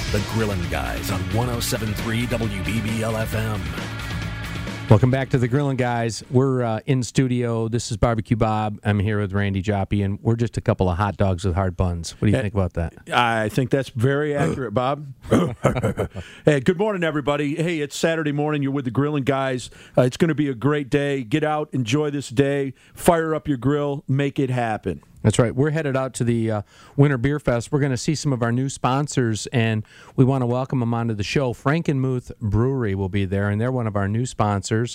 The Grillin' Guys on 107.3 WBBL FM. Welcome back to the Grillin' Guys. We're in studio. This is Barbecue Bob. I'm here with Randy Joppy, and we're just a couple of hot dogs with hard buns. What do you think about that? I think that's very accurate, Bob. Hey, good morning, everybody. Hey, it's Saturday morning. You're with the Grillin' Guys. It's going to be a great day. Get out, enjoy this day, fire up your grill, make it happen. That's right. We're headed out to the Winter Beer Fest. We're going to see some of our new sponsors, and we want to welcome them onto the show. Frankenmuth Brewery will be there, and they're one of our new sponsors.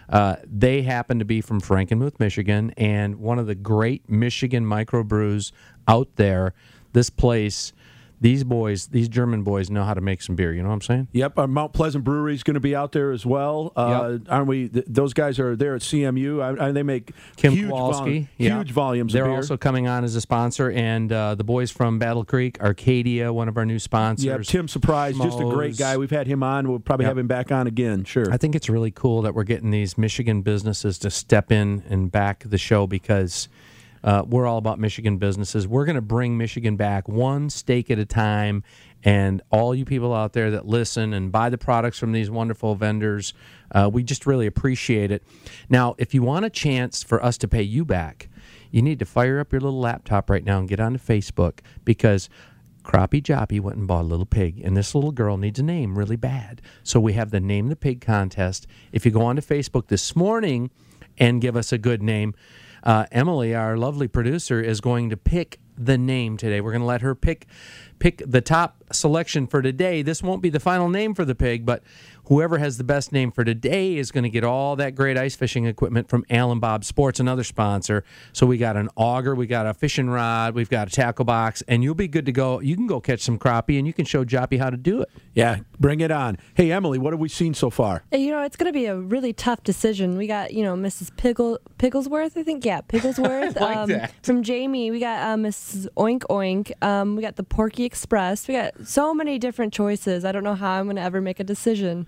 They happen to be from Frankenmuth, Michigan, and one of the great Michigan microbrews out there. This place, these boys, these German boys know how to make some beer. You know what I'm saying? Yep. Our Mount Pleasant Brewery is going to be out there as well. Yep. Aren't we? Those guys are there at CMU. They make Kim huge, Kowalski, huge volumes They're of beer. also coming on as a sponsor, and the boys from Battle Creek, Arcadia, one of our new sponsors. Yeah, Tim Surprise, just a great guy. We've had him on. We'll probably have him back on again. Sure. I think it's really cool that we're getting these Michigan businesses to step in and back the show because we're all about Michigan businesses. We're going to bring Michigan back one steak at a time, and all you people out there that listen and buy the products from these wonderful vendors, we just really appreciate it. Now, if you want a chance for us to pay you back, you need to fire up your little laptop right now and get onto Facebook because Crappie Joppy went and bought a little pig, and this little girl needs a name really bad. So we have the Name the Pig contest. If you go onto Facebook this morning and give us a good name, Emily, our lovely producer, is going to pick the name today. We're going to let her pick the top selection for today. This won't be the final name for the pig, but whoever has the best name for today is going to get all that great ice fishing equipment from Alan Bob Sports, another sponsor. So we got an auger, we got a fishing rod, we've got a tackle box, and you'll be good to go. You can go catch some crappie, and you can show Joppy how to do it. Yeah, bring it on. Hey, Emily, what have we seen so far? It's going to be a really tough decision. We got, Mrs. Pigglesworth, I think. Yeah, Pigglesworth. Like that. From Jamie, we got Mrs. Oink Oink. We got the Porky Express. We got so many different choices. I don't know how I'm going to ever make a decision.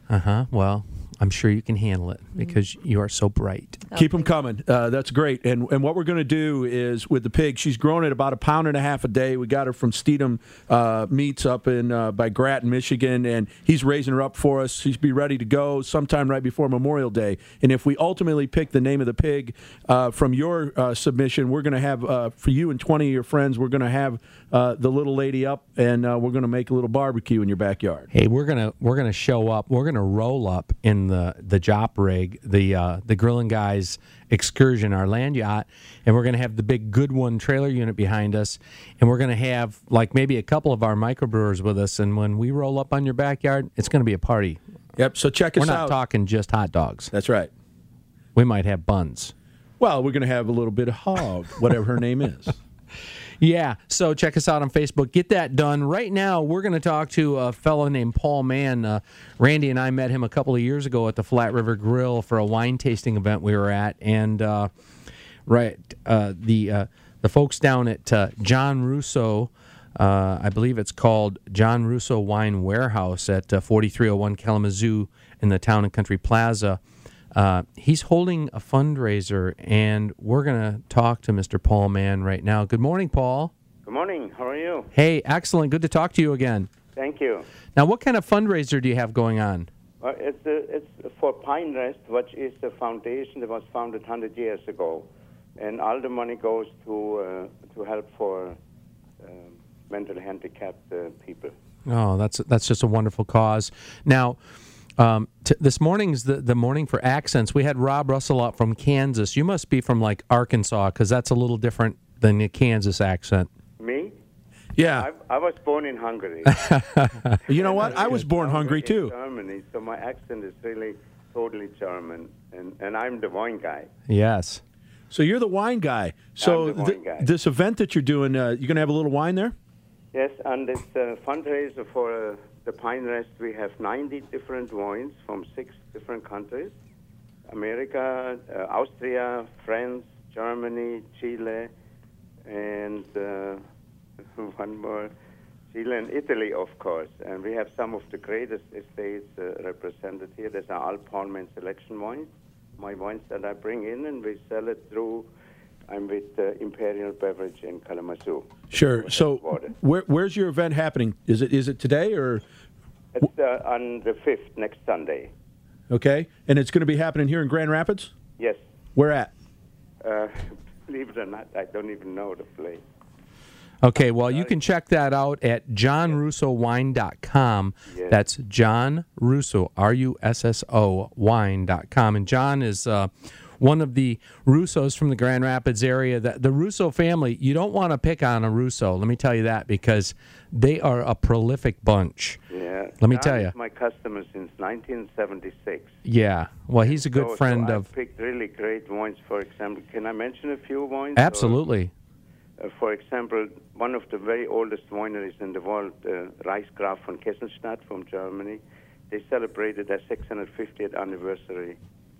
Well, I'm sure you can handle it because you are so bright. Keep them coming. That's great. And what we're going to do is with the pig, she's growing at about 1.5 pounds a day. We got her from Steedham Meats up in by Grattan, Michigan, and he's raising her up for us. She'll be ready to go sometime right before Memorial Day. And if we ultimately pick the name of the pig from your submission, we're going to have for you and 20 of your friends, we're going to have the little lady up, and we're going to make a little barbecue in your backyard. Hey, we're gonna show up. We're gonna roll up in the Jop rig, the Grillin' Guys excursion, our land yacht, and we're gonna have the big Good One trailer unit behind us, and we're gonna have like maybe a couple of our microbrewers with us. And when we roll up on your backyard, it's gonna be a party. Yep. So check us out. We're not talking just hot dogs. That's right. We might have buns. Well, we're going to have a little bit of hog, whatever her name is. Yeah, so check us out on Facebook. Get that done. Right now, we're going to talk to a fellow named Paul Mann. Randy and I met him a couple of years ago at the Flat River Grill for a wine tasting event we were at. And the folks down at John Russo, I believe it's called John Russo Wine Warehouse at 4301 Kalamazoo in the Town and Country Plaza, he's holding a fundraiser, and we're going to talk to Mr. Paul Mann right now. Good morning, Paul. Good morning. How are you? Hey, excellent. Good to talk to you again. Thank you. Now, what kind of fundraiser do you have going on? It's for Pine Rest, which is a foundation that was founded 100 years ago, and all the money goes to help for mentally handicapped people. Oh, that's just a wonderful cause. Now, this morning's the morning for accents. We had Rob Russell up from Kansas. You must be from like Arkansas, because that's a little different than the Kansas accent. Me? Yeah. I was born in Hungary. You know what? I was born hungry too. Germany, so my accent is really totally German, and I'm the wine guy. Yes. So you're the wine guy. So I'm the wine guy. This event that you're doing, you're going to have a little wine there? Yes, and it's a fundraiser for the Pine Rest. We have 90 different wines from 6 different countries: America, Austria, France, Germany, Chile, and one more, Chile and Italy, of course. And we have some of the greatest estates represented here. There's our All Paul Man Selection wines, my wines that I bring in, and we sell it through I'm with Imperial Beverage in Kalamazoo. Sure. So, where's your event happening? Is it today or? It's on the 5th, next Sunday. Okay, and it's going to be happening here in Grand Rapids? Yes. Where at? Believe it or not, I don't even know the place. Okay, well, you can check that out at johnrussowine.com. Yes. That's John Russo, Russo wine.com. And John is one of the Russos from the Grand Rapids area. The Russo family, you don't want to pick on a Russo, let me tell you that, because they are a prolific bunch. Yeah. Let me tell you. My customer since 1976. Yeah, well, he's a good friend so of... I picked really great wines, for example. Can I mention a few wines? Absolutely. For example, one of the very oldest wineries in the world, Reichsgraf von Kesselstadt from Germany, they celebrated their 650th anniversary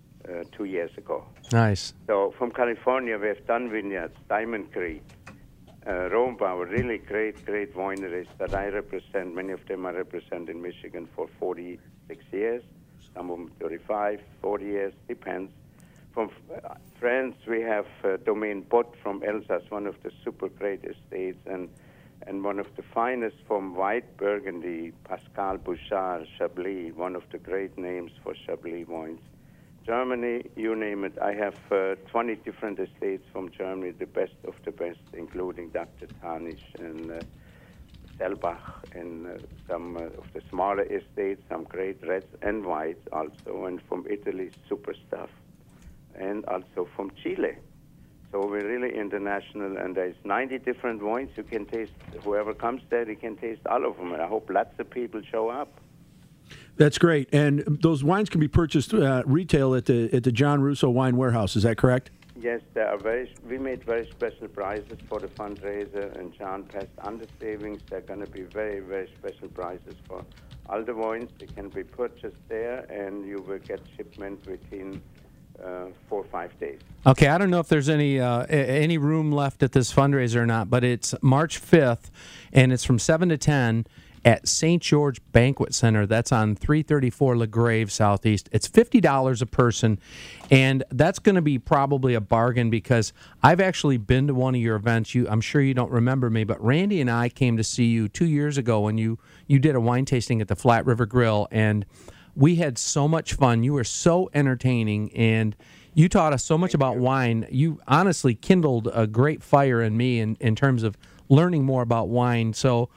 2 years ago. Nice. So from California, we have Dunn Vineyards, Diamond Creek, Rombauer, really great wineries that I represent. Many of them I represent in Michigan for 46 years, some of them 35, 40 years, depends. From France, we have Domaine Bott from Elsass, one of the super great estates, and one of the finest from white Burgundy, Pascal Bouchard, Chablis, one of the great names for Chablis wines. Germany, you name it. I have 20 different estates from Germany, the best of the best, including Dr. Tanisch and Selbach, and some of the smaller estates, some great reds and whites also, and from Italy, super stuff. And also from Chile. So we're really international, and there's 90 different wines you can taste. Whoever comes there, they can taste all of them, and I hope lots of people show up. That's great. And those wines can be purchased retail at the John Russo Wine Warehouse. Is that correct? Yes, we made very special prizes for the fundraiser, and John passed on the savings. There are going to be very, very special prizes for all the wines. They can be purchased there, and you will get shipment within 4 or 5 days. Okay, I don't know if there's any room left at this fundraiser or not, but it's March 5th, and it's from 7 to 10 at St. George Banquet Center. That's on 334 LaGrave Southeast. It's $50 a person, and that's going to be probably a bargain because I've actually been to one of your events. I'm sure you don't remember me, but Randy and I came to see you 2 years ago when you did a wine tasting at the Flat River Grill, and we had so much fun. You were so entertaining, and you taught us so much about wine. You honestly kindled a great fire in me in terms of learning more about wine. So,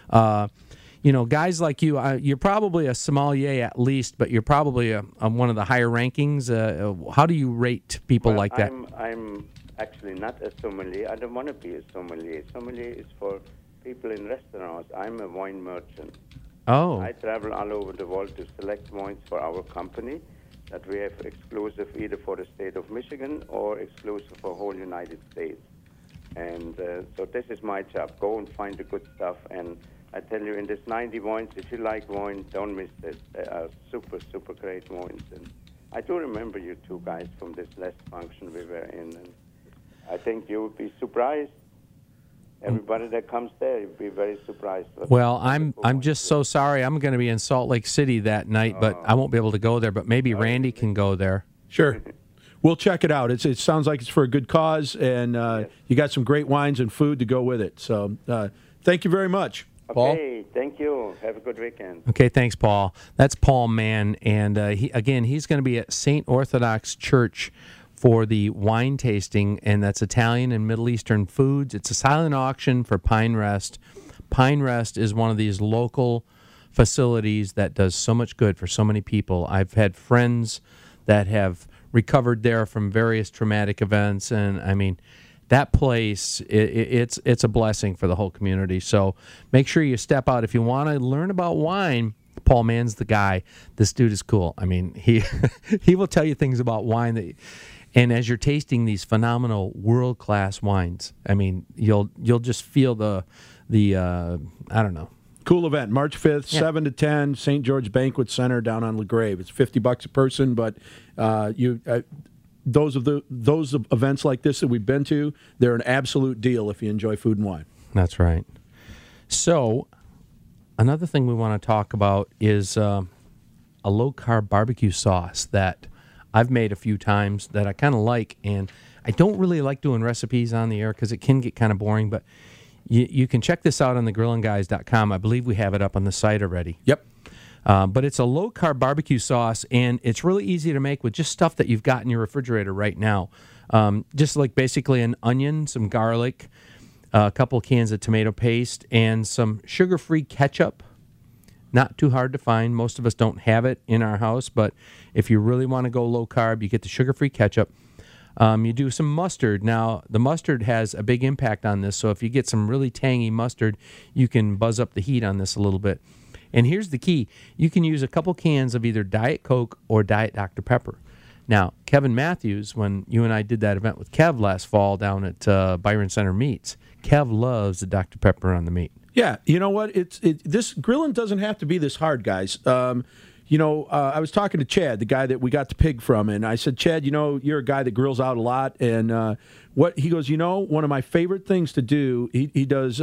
guys like you, you're probably a sommelier at least, but you're probably one of the higher rankings. How do you rate people like that? I'm actually not a sommelier. I don't want to be a sommelier. Sommelier is for people in restaurants. I'm a wine merchant. Oh. I travel all over the world to select wines for our company that we have exclusive either for the state of Michigan or exclusive for whole United States. And so this is my job. Go and find the good stuff. And I tell you, in this 90 wines, if you like wine, don't miss this. They are super, super great wines. And I do remember you two guys from this last function we were in. And I think you would be surprised. Everybody that comes there, you'd be very surprised. Well, I'm just so sorry. I'm going to be in Salt Lake City that night, but I won't be able to go there. But maybe Randy can go there. Sure. We'll check it out. It sounds like it's for a good cause, and Yes. you got some great wines and food to go with it. So thank you very much, Paul. Okay, thank you. Have a good weekend. Okay, thanks, Paul. That's Paul Mann, and he's going to be at St. Orthodox Church for the wine tasting, and that's Italian and Middle Eastern foods. It's a silent auction for Pine Rest. Pine Rest is one of these local facilities that does so much good for so many people. I've had friends that have recovered there from various traumatic events, and I mean, that place, it's a blessing for the whole community. So make sure you step out. If you want to learn about wine, Paul Mann's the guy. This dude is cool. I mean, he will tell you things about wine and as you're tasting these phenomenal world-class wines, I mean, you'll just feel the I don't know. Cool event, March 5th, 7 to 10, St. George Banquet Center down on LaGrave. It's $50 a person, but those events like this that we've been to, they're an absolute deal if you enjoy food and wine. That's right. So another thing we want to talk about is a low-carb barbecue sauce that I've made a few times that I kind of like, and I don't really like doing recipes on the air because it can get kind of boring, but you can check this out on thegrillandguys.com. I believe we have it up on the site already. Yep. But it's a low-carb barbecue sauce, and it's really easy to make with just stuff that you've got in your refrigerator right now. Just like basically an onion, some garlic, a couple cans of tomato paste, and some sugar-free ketchup. Not too hard to find. Most of us don't have it in our house, but if you really want to go low-carb, you get the sugar-free ketchup. You do some mustard. Now, the mustard has a big impact on this, so if you get some really tangy mustard, you can buzz up the heat on this a little bit. And here's the key. You can use a couple cans of either Diet Coke or Diet Dr. Pepper. Now, Kevin Matthews, when you and I did that event with Kev last fall down at Byron Center Meats, Kev loves the Dr. Pepper on the meat. Yeah, you know what? This grilling doesn't have to be this hard, guys. I was talking to Chad, the guy that we got the pig from, and I said, Chad, you're a guy that grills out a lot, and what he goes, one of my favorite things to do, he does,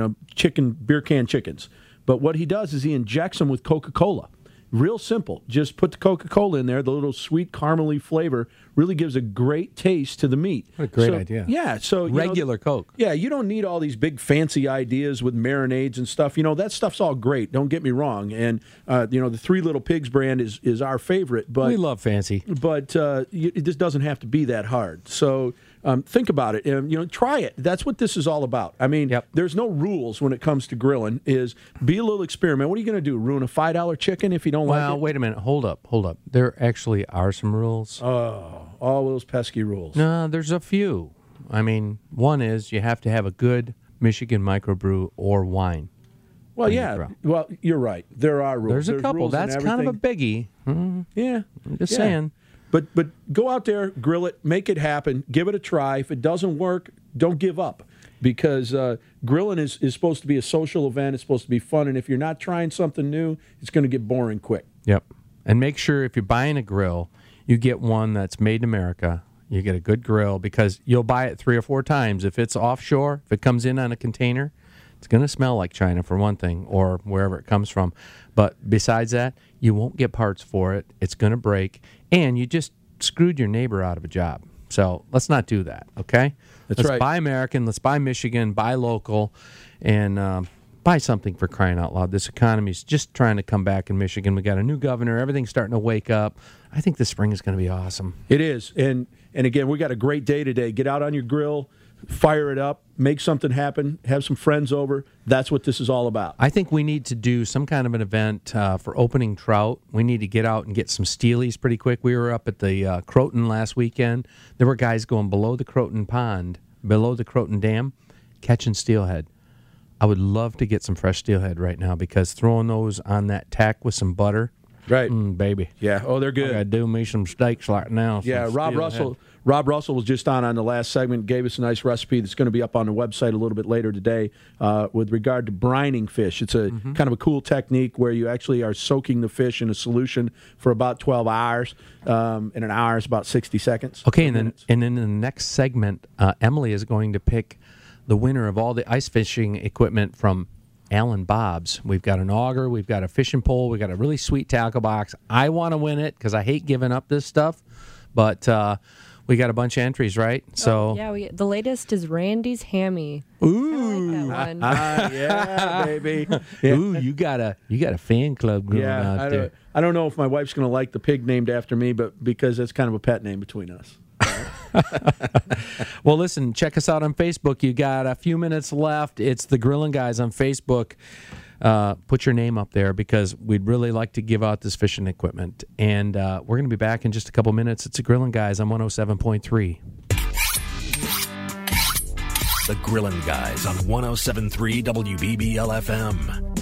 beer can chickens, but what he does is he injects them with Coca-Cola. Real simple. Just put the Coca-Cola in there. The little sweet caramely flavor really gives a great taste to the meat. What a great idea. Yeah. So regular Coke. Yeah, you don't need all these big fancy ideas with marinades and stuff. That stuff's all great. Don't get me wrong. And the Three Little Pigs brand is our favorite. But we love fancy. But this doesn't have to be that hard. So think about it. Try it. That's what this is all about. I mean, There's no rules when it comes to grilling. Be a little experiment. What are you going to do? Ruin a $5 chicken if you don't like it? Well, wait a minute. Hold up. There actually are some rules. Oh, all those pesky rules. No, there's a few. I mean, one is you have to have a good Michigan microbrew or wine. Well, yeah. Well, you're right. There are rules. There's a couple. That's kind of a biggie. Yeah. I'm just saying. But go out there, grill it, make it happen, give it a try. If it doesn't work, don't give up. Because grilling is supposed to be a social event. It's supposed to be fun. And if you're not trying something new, it's going to get boring quick. Yep. And make sure if you're buying a grill, you get one that's made in America. You get a good grill because you'll buy it 3 or 4 times. If it's offshore, if it comes in on a container, it's going to smell like China for one thing or wherever it comes from. But besides that, you won't get parts for it. It's going to break. And you just screwed your neighbor out of a job. So let's not do that, okay? Let's right. Buy American. Let's buy Michigan. Buy local. And buy something for crying out loud. This economy's just trying to come back in Michigan. We got a new governor. Everything's starting to wake up. I think this spring is going to be awesome. It is. And again, we got a great day today. Get out on your grill. Fire it up, make something happen, have some friends over. That's what this is all about. I think we need to do some kind of an event for opening trout. We need to get out and get some steelies pretty quick. We were up at the Croton last weekend. There were guys going below the Croton Pond, below the Croton Dam, catching steelhead. I would love to get some fresh steelhead right now because throwing those on that tack with some butter, right, baby. Yeah, oh, they're good. I got to do me some steaks like now. Yeah, Rob Russell was just on the last segment, gave us a nice recipe that's going to be up on the website a little bit later today with regard to brining fish. It's a kind of a cool technique where you actually are soaking the fish in a solution for about 12 hours, and an hour is about 60 seconds. Okay, and then in the next segment, Emily is going to pick the winner of all the ice fishing equipment from Alan Bob's. We've got an auger, we've got a fishing pole, we've got a really sweet tackle box. I want to win it because I hate giving up this stuff, but we got a bunch of entries, right? So the latest is Randy's Hammy. Ooh, I like that one. Yeah, baby. Yeah. Ooh, you got a fan club going out there. I don't know if my wife's going to like the pig named after me, but because it's kind of a pet name between us. Well, listen, check us out on Facebook. You got a few minutes left. It's the Grillin' Guys on Facebook. Put your name up there because we'd really like to give out this fishing equipment. And we're going to be back in just a couple minutes. It's the Grillin' Guys on 107.3. The Grillin' Guys on 107.3 WBBL-FM.